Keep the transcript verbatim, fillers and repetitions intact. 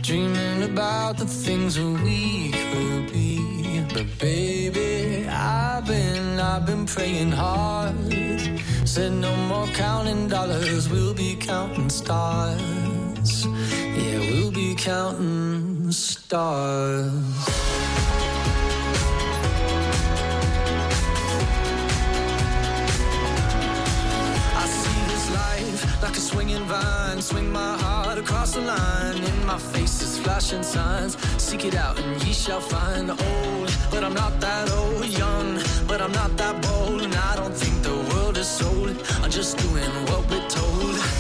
dreaming about the things that we could be. But baby, I've been, I've been praying hard. Said no more counting dollars, we'll be counting stars. Yeah, we'll be counting stars. Like a swinging vine, swing my heart across the line. In my face is flashing signs. Seek it out and ye shall find. Old, but I'm not that old. Young, but I'm not that bold. And I don't think the world is sold. I'm just doing what we're told.